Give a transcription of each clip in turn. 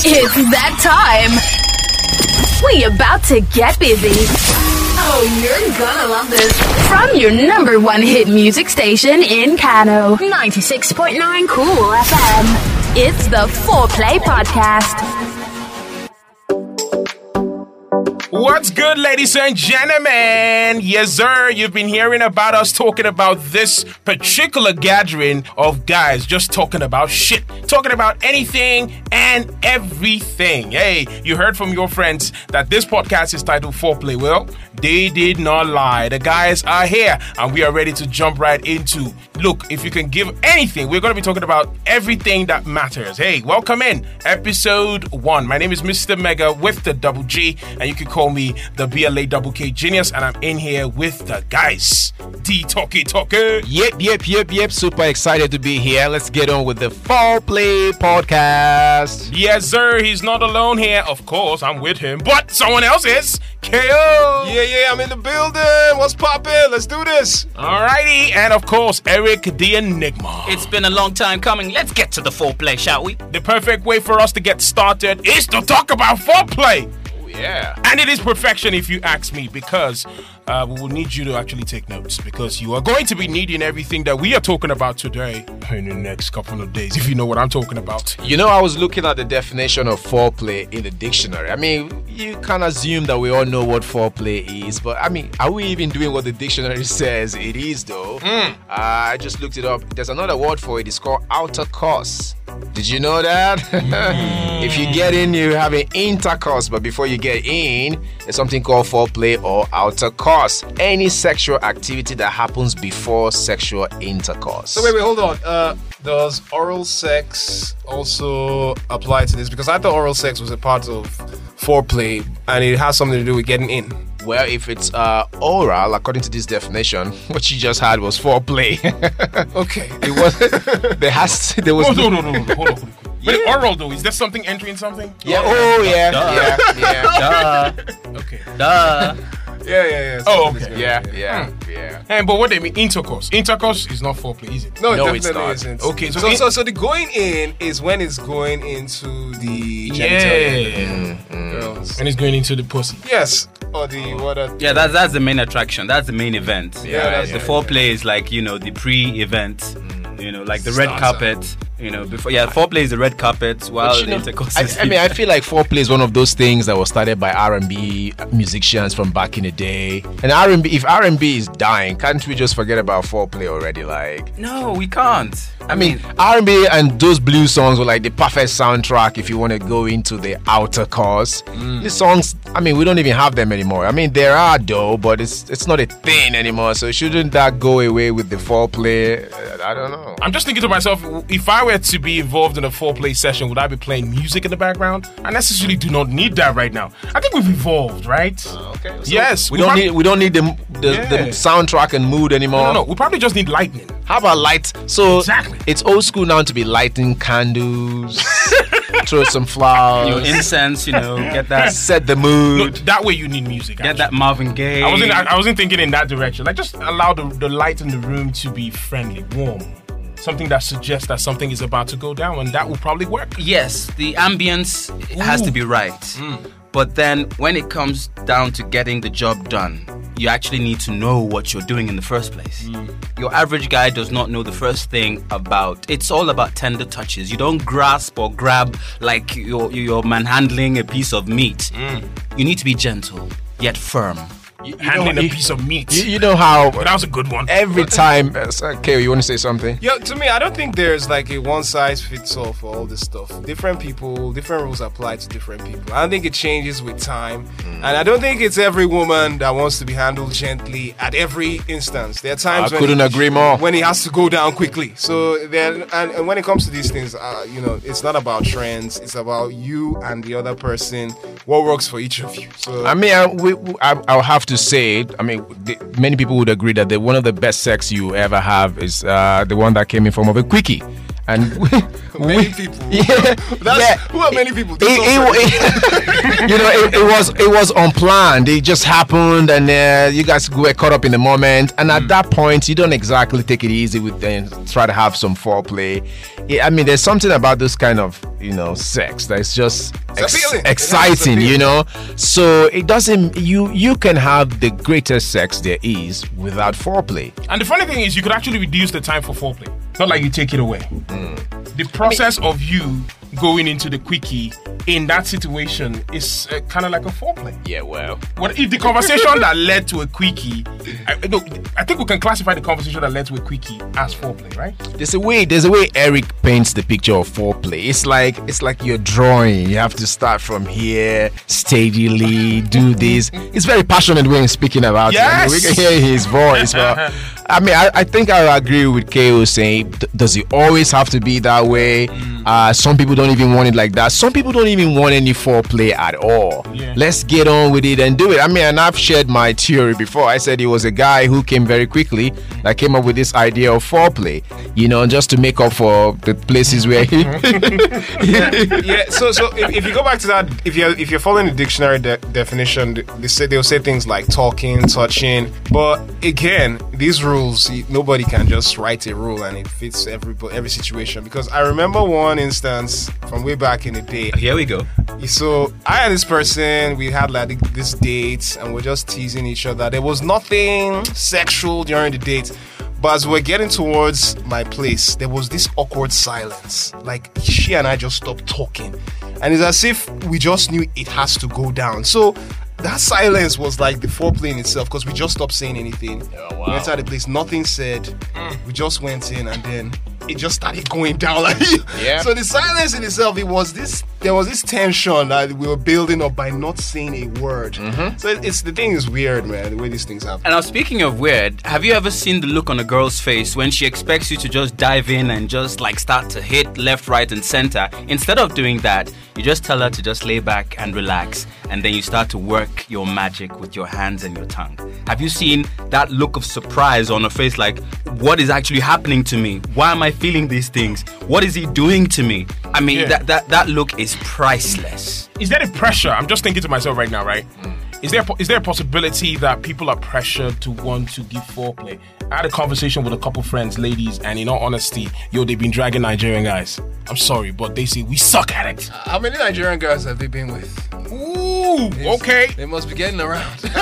It's that time. We about to get busy. Oh, you're gonna love this. From your number one hit music station in Kano, 96.9 Cool FM. It's the Foreplay Podcast. What's good, ladies and gentlemen? Yes, sir. You've been hearing about us talking about this particular gathering of guys just talking about shit, talking about anything and everything. Hey, you heard from your friends that this podcast is titled Foreplay. Well, they did not lie. The guys are here and we are ready to jump right into. Look, if you can give anything, we're going to be talking about everything that matters. Hey, welcome in episode 1. My name is Mr. Mega with the double G, and you can call me the BLA double K genius, and I'm in here with the guys. D Talkie Talker. Yep. Super excited to be here. Let's get on with the Foreplay Podcast. Yes, sir. He's not alone here. Of course, I'm with him, but someone else is. KO. Yeah, I'm in the building. What's poppin'? Let's do this. Alrighty, and of course, Eric the Enigma. It's been a long time coming. Let's get to the foreplay, shall we? The perfect way for us to get started is to talk about foreplay. Yeah. And it is perfection if you ask me, because we will need you to actually take notes, because you are going to be needing everything that we are talking about today in the next couple of days, if you know what I'm talking about. You know, I was looking at the definition of foreplay in the dictionary. I mean, you can assume that we all know what foreplay is, but I mean, are we even doing what the dictionary says it is, though? I just looked it up. There's another word for it. It's called outer course. Did you know that? If you get in, you have an intercourse, but before you get in, there's something called foreplay or outer course. Any sexual activity that happens before sexual intercourse. So wait, hold on. Does oral sex also apply to this? Because I thought oral sex was a part of foreplay and it has something to do with getting in. Well, if it's oral, according to this definition, what you just had was foreplay. Okay. It was. There was. No. Hold on. But oral though, is there something entering something? Yeah. Oh yeah. Duh. Yeah. Okay. Duh. Yeah. Oh, okay. Yeah. And but what do they mean? Intercourse. Intercourse is not foreplay, is it? No, No, it it's definitely not. isn't. Okay, so the going in is when it's going into the genitalia. Girls. And it's going into the pussy. Yes. Or the what? Yeah, that's the main attraction. That's the main event. Yeah, the foreplay is like, the pre-event. Like the red Starter. carpet. Before foreplay is the red carpet, while But, intercourse is. I mean, I feel like foreplay is one of those things that was started by R&B musicians from back in the day. And R&B, if R&B is dying, can't we just forget about foreplay already? Like, No, we can't. I mean, R&B and those blues songs were like the perfect soundtrack if you want to go into the outer course. These songs, I mean, we don't even have them anymore. I mean, there are though, but it's not a thing anymore. So shouldn't that go away with the foreplay? I don't know. I'm just thinking to myself, if I were to be involved in a foreplay session, would I be playing music in the background? I necessarily do not need that right now. I think we've evolved, right? Okay. So Yes. We don't need the soundtrack and mood anymore. No. We probably just need lightning. How about light? So Exactly. It's old school now to be lighting candles, throw some flowers, Your incense, get that, set the No, mood. that way you need music. get that Marvin Gaye. I wasn't thinking in that direction. Like, just allow the light in the room to be friendly, warm. Something that suggests that something is about to go down, and that will probably work. Yes, the ambience has to be right. But then when it comes down to getting the job done, you actually need to know what you're doing in the first place. Your average guy does not know the first thing about. It's all about tender touches. You don't grasp or grab like you're manhandling a piece of meat. You need to be gentle yet firm. Handling a piece of meat. You know how That was a good one. every time. Okay, you want to say something? Yeah, to me, I don't think there's like a one size fits all for all this stuff. Different people, different rules apply to different people. I don't think it changes with time. And I don't think it's every woman that wants to be handled gently at every instance. There are times I couldn't agree more. when it has to go down quickly. So then, and when it comes to these things, it's not about trends. It's about you and the other person, what works for each of you. So I mean, I'll have to say, I mean, many people would agree that one of the best sex you ever have is the one that came in form of a quickie. And Many people. Who are many people? It was unplanned. It just happened, and you guys were caught up in the moment. And at that point, you don't exactly take it easy with them. Try to have some foreplay. I mean, there's something about this kind of sex that's just exciting. So it doesn't. You can have the greatest sex there is without foreplay. And the funny thing is, you could actually reduce the time for foreplay. Not like you take it away. The process of you going into the quickie in that situation is kind of like a foreplay. Yeah, well. What if the conversation that led to a quickie? I think we can classify the conversation that led to a quickie as foreplay, right? There's a way Eric paints the picture of foreplay. It's like you're drawing. You have to start from here, steadily do this. It's very passionate when he's speaking about it. I mean, we can hear his voice, but I mean, I think I agree with KO saying, does it always have to be that way? Some people don't even want it like that. Some people don't even want any foreplay at all. Yeah. Let's get on with it and do it. I mean, and I've shared my theory before. I said it was a guy who came very quickly that came up with this idea of foreplay, just to make up for the places where he... So if you go back to that, if you're following the dictionary definition, they'll say things like talking, touching. But again, these rules, nobody can just write a rule and it fits every situation. Because I remember one instance from way back in the day. Here we go. So I and this person, we had like this date and we're just teasing each other. There was nothing sexual during the date. But as we're getting towards my place, there was this awkward silence. Like she and I just stopped talking. And it's as if we just knew it has to go down. So that silence was like the foreplay in itself because we just stopped saying anything. Oh, wow. We entered the place, nothing said. We just went in and then it just started going down. So the silence in itself, there was this tension that we were building up by not saying a word. So the thing is weird, man, the way these things happen. And now, speaking of weird, have you ever seen the look on a girl's face when she expects you to just dive in and just like start to hit left, right, and center? Instead of doing that, you just tell her to just lay back and relax, and then you start to work your magic with your hands and your tongue. Have you seen that look of surprise on her face, like, what is actually happening to me? Why am I feeling these things? What is he doing to me? I mean, that look is priceless. Is there a pressure? I'm just thinking to myself right now, right? Is there a possibility that people are pressured to want to give foreplay? I had a conversation with a couple friends, ladies, and in all honesty, they've been dragging Nigerian guys. I'm sorry, but they say we suck at it. How many Nigerian girls have they been with? Ooh, okay. They must be getting around. Yo,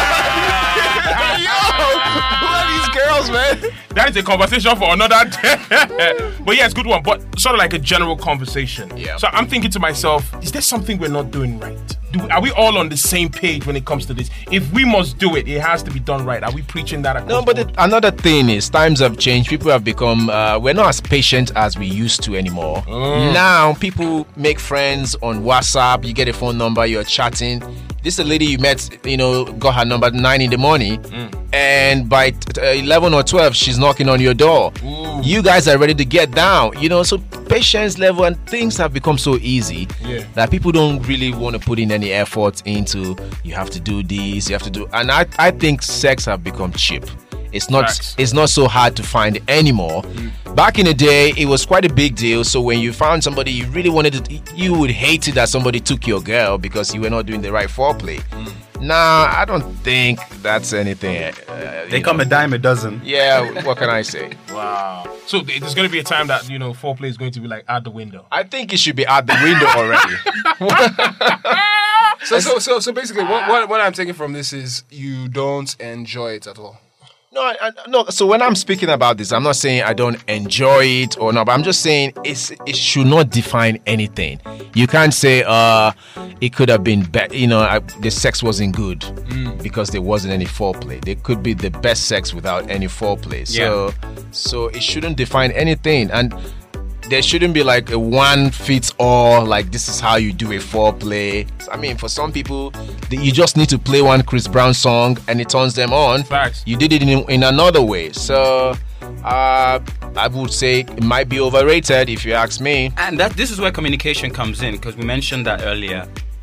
who are these girls, man? That is a conversation for another day. But yeah, it's a good one. But sort of like a general conversation. Yeah. So I'm thinking to myself, is there something we're not doing right? Are we all on the same page when it comes to this? If we must do it, it has to be done right. Are we preaching that across? No, but another thing is times have changed. People have become, we're not as patient as we used to anymore. Now, people make friends on WhatsApp. You get a phone number, you're chatting. This is a lady you met, got her number at 9 in the morning. And by 11 or 12, she's knocking on your door. You guys are ready to get down. So patience level and things have become so easy that people don't really want to put in any effort into, you have to do this, you have to do. And I think sex have become cheap. It's not so hard to find anymore. Back in the day, it was quite a big deal. So when you found somebody you really wanted to, you would hate it that somebody took your girl because you were not doing the right foreplay. Nah, I don't think that's anything. They come a dime a dozen. Yeah, what can I say? Wow. So there's going to be a time that, foreplay is going to be like out the window. I think it should be out the window already. So basically, what I'm taking from this is you don't enjoy it at all. No. So when I'm speaking about this, I'm not saying I don't enjoy it or not, but I'm just saying it should not define anything. You can't say it could have been bad. The sex wasn't good because there wasn't any foreplay. There could be the best sex without any foreplay. So it shouldn't define anything, and there shouldn't be like a one fits all, like this is how you do a foreplay. I mean, for some people, you just need to play one Chris Brown song and it turns them on. Facts. You did it in another way. So I would say it might be overrated if you ask me. And this is where communication comes in, because we mentioned that earlier.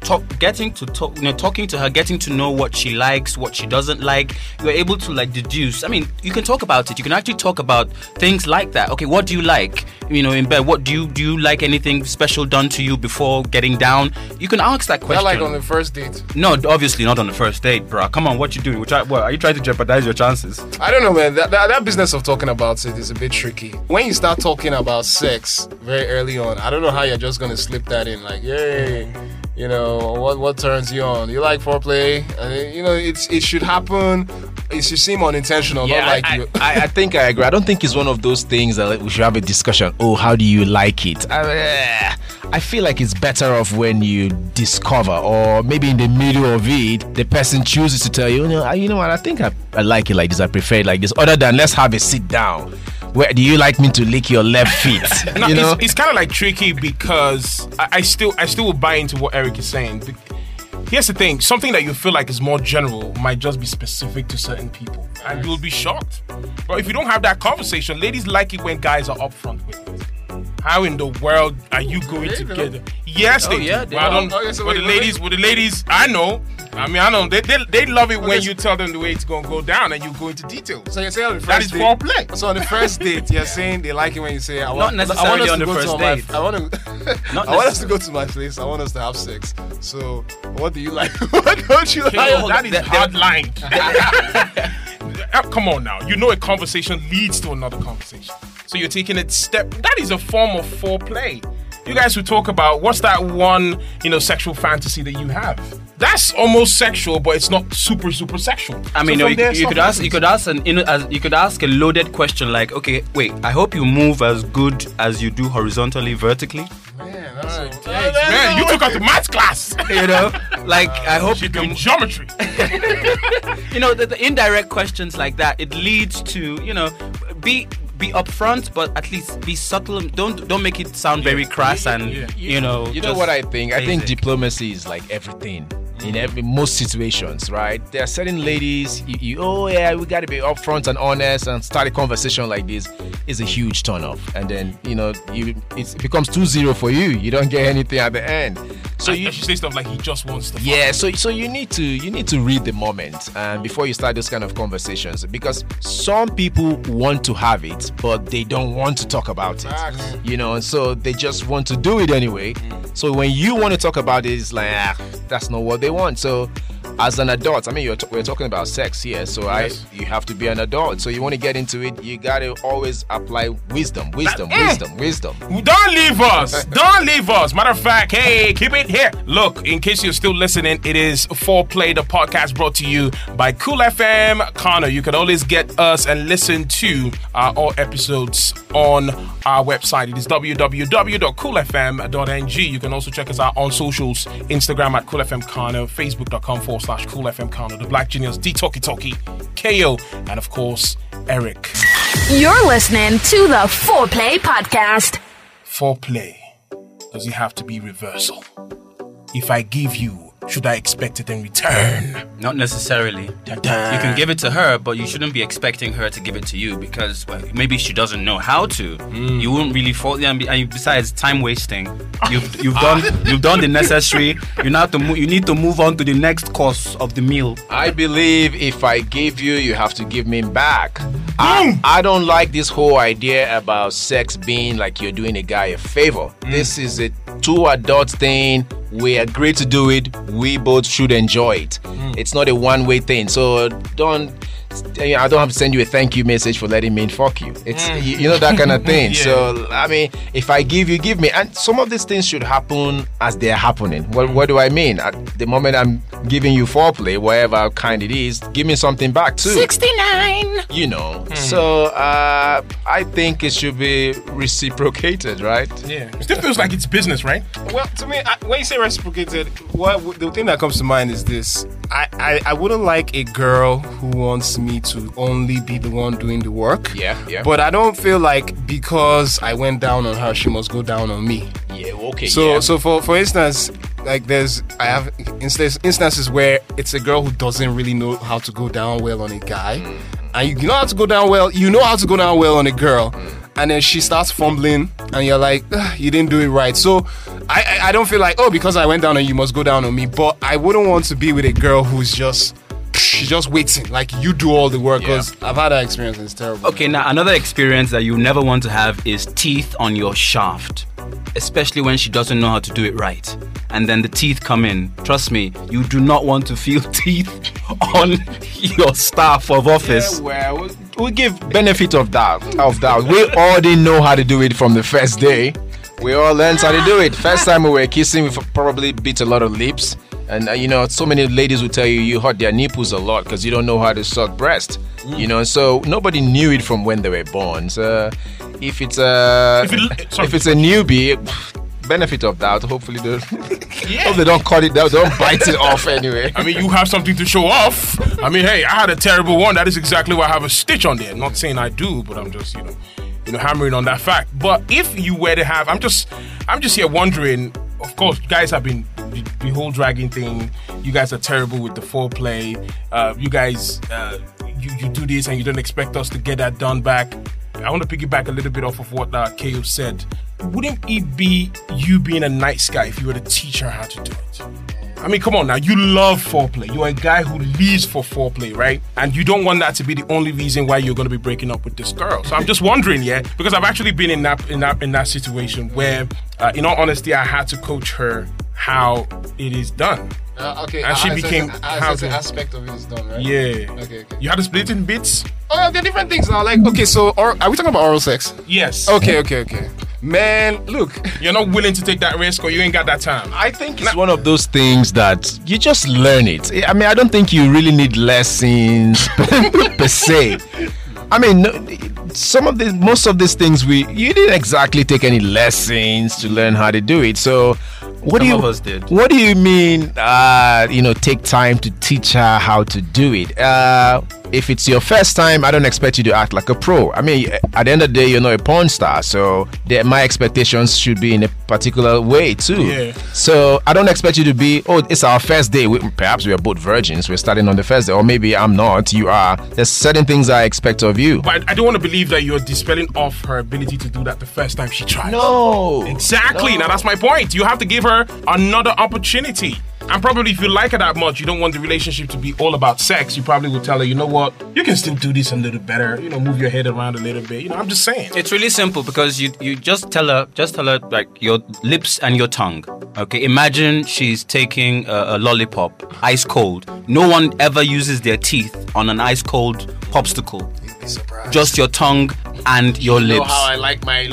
talking to her, getting to know what she likes, what she doesn't like, you're able to like deduce. I mean, you can talk about it. You can actually talk about things like that. Okay, what do you like? In bed, what do you like? Anything special done to you before getting down? You can ask that question. Not like on the first date. No, obviously not on the first date, bro. Come on, what you doing? What are you trying to jeopardize your chances? I don't know, man. That business of talking about it is a bit tricky. When you start talking about sex very early on, I don't know how you're just gonna slip that in. Like, yay, what turns you on? You like foreplay? It should happen. It should seem unintentional, not like you. I think I agree. I don't think it's one of those things that we should have a discussion. Oh, how do you like it? I feel like it's better off when you discover, or maybe in the middle of it, the person chooses to tell you, you know what, I think I like it like this, I prefer it like this, other than let's have a sit down. Where do you like me to lick your left feet? It's kind of like tricky because I still will buy into what Eric is saying. Here's the thing, something that you feel like is more general might just be specific to certain people, and you'll be shocked. But if you don't have that conversation, ladies like it when guys are upfront with it. How in the world are you going together? Yes, they do. Yeah, Well, the ladies, I know. I know. They love it when you tell them the way it's going to go down and you go into details. So you're saying on the that first is date, foreplay. So on the first date, you're saying they like it when you say, Not necessarily on the first date. I want us to go to my place. I want us to have sex. So what do you like? What don't you like? That is hard line. Come on now. A conversation leads to another conversation. So you're taking it step. That is a form of foreplay. You guys who talk about what's that one, sexual fantasy that you have. That's almost sexual, but it's not super sexual. I mean, you could ask a loaded question like, okay, wait, I hope you move as good as you do horizontally, vertically. Man, that's Man, you took out the math class. Like I hope you doing can. geometry. The indirect questions like that, it leads to be upfront, but at least be subtle. Don't make it sound very crass and You know what I think? Basic. I think diplomacy is like everything. In most situations, right? There are certain ladies, we got to be upfront and honest and start a conversation like this is a huge turn off. And then, it becomes 2-0 for you. You don't get anything at the end. So you should say stuff like he just wants to. Yeah, so you need to read the moment before you start those kind of conversations, because some people want to have it, but they don't want to talk about it. So they just want to do it anyway. So when you want to talk about it, it's like, that's not what they want. So as an adult, we're talking about sex here, so you have to be an adult. So you want to get into it, you got to always apply wisdom. Don't leave us. Matter of fact, hey, keep it here. Look, in case you're still listening, it is Foreplay, the podcast brought to you by Cool FM Kano. You can always get us and listen to all episodes on our website. It is www.coolfm.ng. You can also check us out on socials, Instagram at Cool FM Kano, Facebook.com/Cool FM Kano, the Black Genius, D Talkie Talkie, KO, and of course, Eric. You're listening to the Foreplay Podcast. Foreplay. Does it have to be reversal? If I give you, should I expect it in return? Not necessarily. You can give it to her, but you shouldn't be expecting her to give it to you, because maybe she doesn't know how to. You won't really fall. And besides, time wasting. You've done the necessary. You need to move on to the next course of the meal. I believe if I give you, you have to give me back. I don't like this whole idea about sex being like you're doing a guy a favor. This is a two adult thing. We agree to do it. We both should enjoy it. It's not a one-way thing. So I don't have to send you a thank you message for letting me fuck you. It's that kind of thing. So if I give you, give me. And some of these things should happen as they're happening. What do I mean? At the moment I'm giving you foreplay, whatever kind it is, give me something back too. 69. So I think it should be reciprocated, right? Yeah. It still feels like it's business, right? Well, to me, when you say reciprocated, the thing that comes to mind is this. I wouldn't like a girl who wants me to only be the one doing the work. Yeah. But I don't feel like because I went down on her, she must go down on me. Yeah, okay. So for instance, like I have instances where it's a girl who doesn't really know how to go down well on a guy. And you know how to go down well. You know how to go down well on a girl. And then she starts fumbling and you're like, you didn't do it right. So I don't feel like, because I went down on you must go down on me. But I wouldn't want to be with a girl who's she's just waiting. Like, you do all the work, because I've had that experience and it's terrible. Okay, now another experience that you never want to have is teeth on your shaft, especially when she doesn't know how to do it right. And then the teeth come in. Trust me, you do not want to feel teeth on your staff of office. Yeah, well, we give benefit of doubt. We already know how to do it from the first day. We all learned how to do it. First time we were kissing, we probably bit a lot of lips. And so many ladies will tell you hurt their nipples a lot because you don't know how to suck breast. So nobody knew it from when they were born. So if it's a newbie, benefit of doubt. Hopefully, hope they don't cut it down, don't bite it off anyway. I mean, you have something to show off. I mean, hey, I had a terrible one. That is exactly why I have a stitch on there. Not saying I do, but I'm just hammering on that fact. But if you were to have, I'm just here wondering. Of course, you guys have been the whole dragging thing. You guys are terrible with the foreplay. You guys, you do this and you don't expect us to get that done back. I want to piggyback a little bit off of what KO said. Wouldn't it be you being a nice guy if you were to teach her how to do it? I mean, come on now. You love foreplay. You're a guy who lives for foreplay, right? And you don't want that to be the only reason why you're going to be breaking up with this girl. So I'm just wondering, because I've actually been in that situation where, in all honesty, I had to coach her how it is done. Okay. And she became how the aspect of it is done, right? Yeah. Okay. You had to split it in bits. Oh, there are different things now. Like, okay, so are we talking about oral sex? Yes. Okay. Man, look. You're not willing to take that risk, or you ain't got that time. I think it's one of those things that you just learn it. I mean, I don't think you really need lessons per se. I mean, most of these things you didn't exactly take any lessons to learn how to do it. So what Some of us did. What do you mean? Take time to teach her how to do it. If it's your first time, I don't expect you to act like a pro. I mean, at the end of the day, you're not a porn star, so my expectations should be in a particular way too. Yeah. So I don't expect you to be, it's our first day. Perhaps we are both virgins. We're starting on the first day, or maybe I'm not. You are. There's certain things I expect of you. But I don't want to believe that you're dispelling off her ability to do that the first time she tries. No. Exactly. No. Now that's my point. You have to give her another opportunity. And probably if you like her that much, you don't want the relationship to be all about sex. You probably would tell her, you know what, you can still do this a little better. Move your head around a little bit. I'm just saying. It's really simple because you just tell her like your lips and your tongue. Okay, imagine she's taking a lollipop, ice cold. No one ever uses their teeth on an ice cold popsicle. You'd be surprised. Just your tongue and your lips. You know how I like my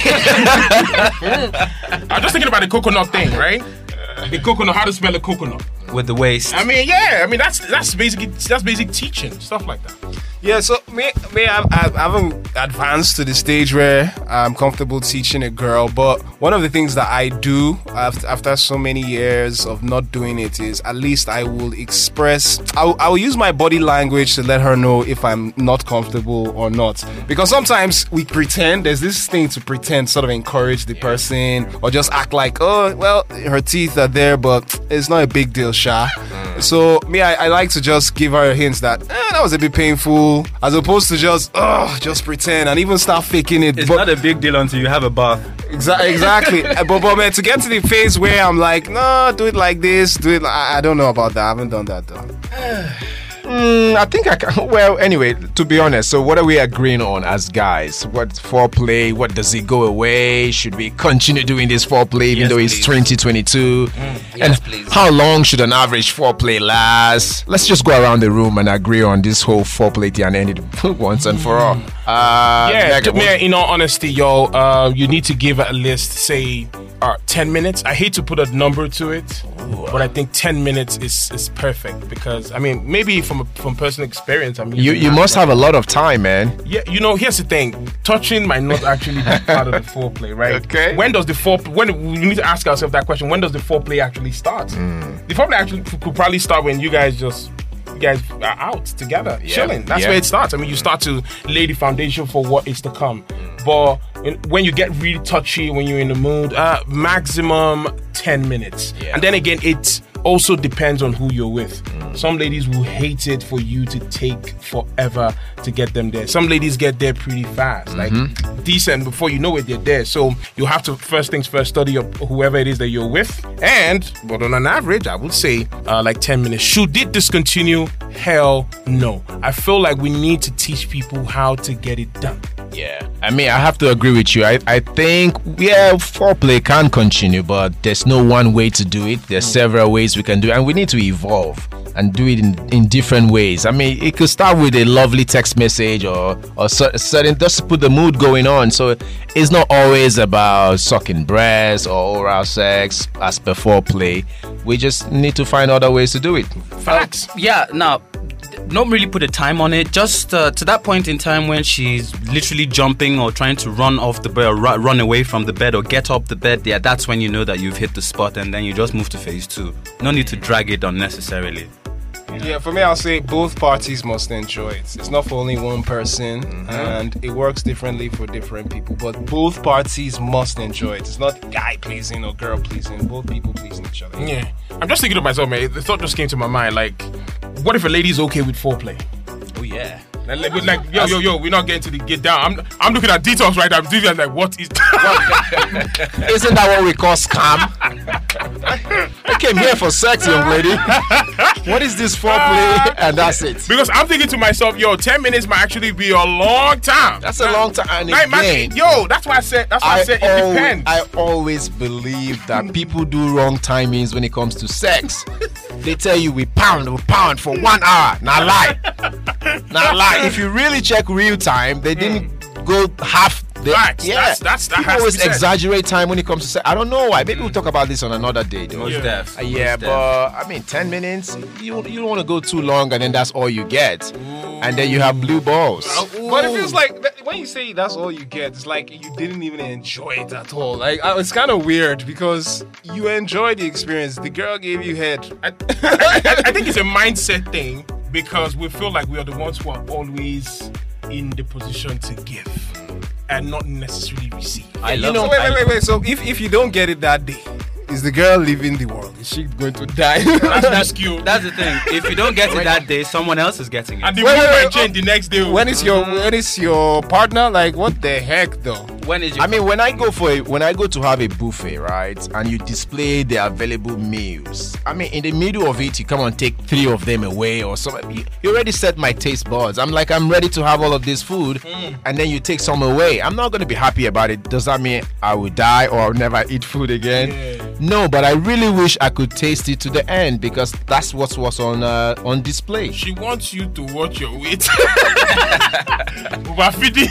I'm just thinking about the coconut thing, right? The coconut, how to smell a coconut with the waist. I mean, that's basic teaching, stuff like that. Yeah, so I haven't advanced to the stage where I'm comfortable teaching a girl, but one of the things that I do after so many years of not doing it is at least I will express, I will use my body language to let her know if I'm not comfortable or not. Because sometimes we pretend, there's this thing to pretend, sort of encourage the person or just act like, oh, well, her teeth are there, but it's not a big deal, Sha. So I like to just give her hints that that was a bit painful, as opposed to just pretend and even start faking it. It's not a big deal until you have a bath. Exactly. but man, to get to the phase where I'm like, no, do it like this, I don't know about that. I haven't done that though. I think I can. Well, anyway, to be honest, so what are we agreeing on as guys? What foreplay? What does it go away? Should we continue doing this foreplay even though it's 2022? Yes, please. How long should an average foreplay last? Let's just go around the room and agree on this whole foreplay thing and end it once and for all. In all honesty, you need to give at least, say, 10 minutes. I hate to put a number to it, but I think 10 minutes is perfect because, I mean, maybe from personal experience, I mean, you must have a lot of time, man. Yeah, here's the thing. Touching might not actually be part of the foreplay, right? Okay. When we need to ask ourselves that question, when does the foreplay actually start? The foreplay actually could probably start when you guys are out together, chilling. That's where it starts. I mean, you start to lay the foundation for what is to come. But when you get really touchy, when you're in the mood, maximum 10 minutes. Yeah. And then again, it's also depends on who you're with. Some ladies will hate it for you to take forever to get them there. Some ladies get there pretty fast, like decent before you know it, they're there. So you have to first things first study up whoever it is that you're with. But on an average, I would say like 10 minutes. Should it discontinue? Hell no. I feel like we need to teach people how to get it done. Yeah, I mean, I have to agree with you. I think, foreplay can continue, but there's no one way to do it. There's several ways we can do it, and we need to evolve and do it in different ways. I mean, it could start with a lovely text message or certain, just to put the mood going on. So it's not always about sucking breasts or oral sex as per foreplay. We just need to find other ways to do it. Facts. Now, not really put a time on it. Just to that point in time when she's literally jumping or trying to run off the bed or run away from the bed or get up the bed. Yeah, that's when you know that you've hit the spot, and then you just move to phase 2. No need to drag it unnecessarily. Yeah, for me, I'll say both parties must enjoy it. It's not for only one person, and it works differently for different people. But both parties must enjoy it. It's not guy pleasing or girl pleasing. Both people pleasing each other. Yeah. I'm just thinking to myself, man, the thought just came to my mind, like, what if a lady's okay with foreplay? Oh, yeah. Like, yo, we're not getting to the get down. I'm looking at details right now. I'm thinking like, what is that? Isn't that what we call scam? I came here for sex, young lady. What is this foreplay? And that's it. Because I'm thinking to myself, 10 minutes might actually be a long time. That's a long time. And Like, again, that's why I said it depends. I always believe that people do wrong timings when it comes to sex. They tell you we pound for 1 hour. Now lie. If you really check real time, they didn't go half. Facts. Yeah, That's people always exaggerate time when it comes to sex. I don't know why. Maybe we'll talk about this on another day, though. Most def. But I mean, 10 minutes. You don't want to go too long, and then that's all you get, and then you have blue balls. But it feels like when you say that's all you get, it's like you didn't even enjoy it at all. Like it's kind of weird because you enjoyed the experience. The girl gave you head. I think it's a mindset thing because we feel like we are the ones who are always in the position to give and not necessarily receive. Wait. So if you don't get it that day, is the girl leaving the world? Is she going to die? That's skill. That's the thing. If you don't get it that day, someone else is getting it. And the mood might change the next day. When is your partner? Like, what the heck, though? When I go to have a buffet, right, and you display the available meals. I mean, in the middle of it, you come and take 3 of them away or something. You already set my taste buds. I'm ready to have all of this food, and then you take some away. I'm not going to be happy about it. Does that mean I will die or I'll never eat food again? Yeah. No, but I really wish I could taste it to the end because that's what was on display. She wants you to watch your weight. Overfeeding.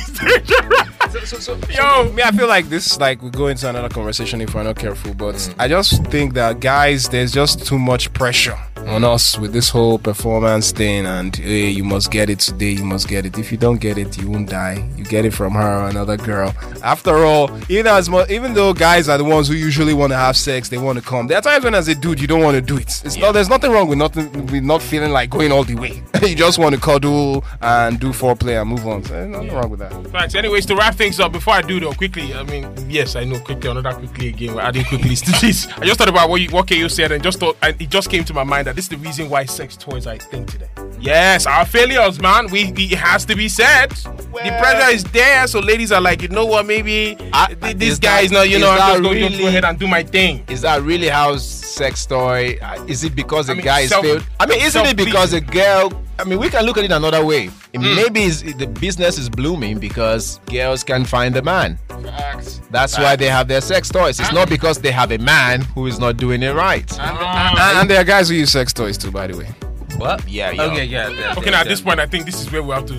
I feel like this, like, we go into another conversation if we're not careful. But I just think that, guys, there's just too much pressure on us with this whole performance thing. And hey, you must get it today. You must get it. If you don't get it, you won't die. You get it from her or another girl. After all, even though guys are the ones who usually want to have sex, they want to come. There are times when, as a dude, you don't want to do it. There's nothing wrong with not feeling like going all the way. You just want to cuddle and do foreplay and move on. So there's nothing wrong with that. Facts. Anyways, to wrap things up, before I do though, quickly, I mean, yes, I know quickly, another quickly again, we're adding quickly to this. I just thought about what KO said and it just came to my mind that this is the reason why sex toys are a thing today. Yes, our failures, man. It has to be said. Well, the pressure is there, so ladies are like, you know what, maybe this guy is not, I'm just going to go ahead and do my thing. Is that really how sex toy? Is it because the guy is failed? I mean, isn't it because a girl? I mean, we can look at it another way. Maybe the business is blooming because girls can find a man. That's why they have their sex toys. It's not because they have a man who is not doing it right. And there are guys who use sex toys too, by the way. What? Yeah. Okay, yeah. Okay, now at this point, I think this is where we have to.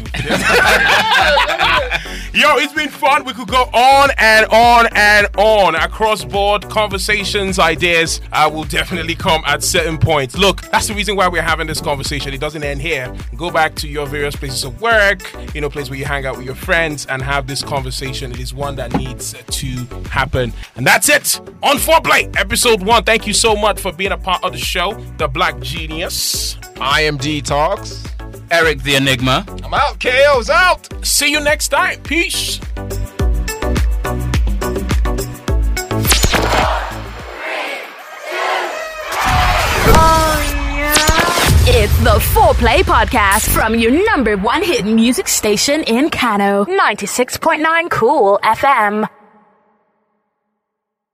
Yo, it's been fun. We could go on and on and on. Across board conversations, ideas will definitely come at certain points. Look, that's the reason why we're having this conversation. It doesn't end here. Go back to your various places of work, place where you hang out with your friends and have this conversation. It is one that needs to happen. And that's it on Foreplay, episode 1. Thank you so much for being a part of the show. The Black Genius. IMD Talks. Eric the Enigma. I'm out. KO's out. See you next time. Peace. The Foreplay Podcast from your number one hit music station in Kano. 96.9 Cool FM.